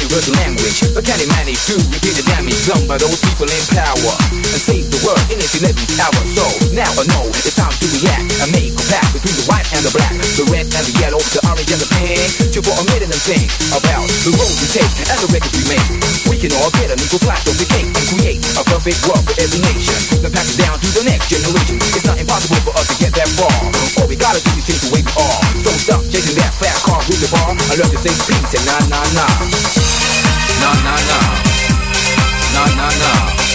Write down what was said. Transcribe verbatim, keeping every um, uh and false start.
was the language, but can he manage to repeat the damage done by those people in power and save the world in its eleventh hour? So now I know it's time to react and make a pact between the white and the black, the red and the yellow, the orange and the pink, to for a minute and think about the road we take and the records we make. We can all get an equal slice of the cake and create a perfect world for every nation, then pass it down to the next generation. It's not impossible for us to get that far. All we gotta do is change the way we are. So stop chasing that fast car through the bar. I love to say peace and nah nah nah. Nah nah nah. Nah nah nah.